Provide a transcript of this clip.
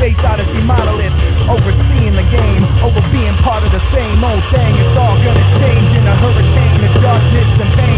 space odyssey monolith, overseeing the game, over being part of the same old thing. It's all gonna change in a hurricane of darkness and pain.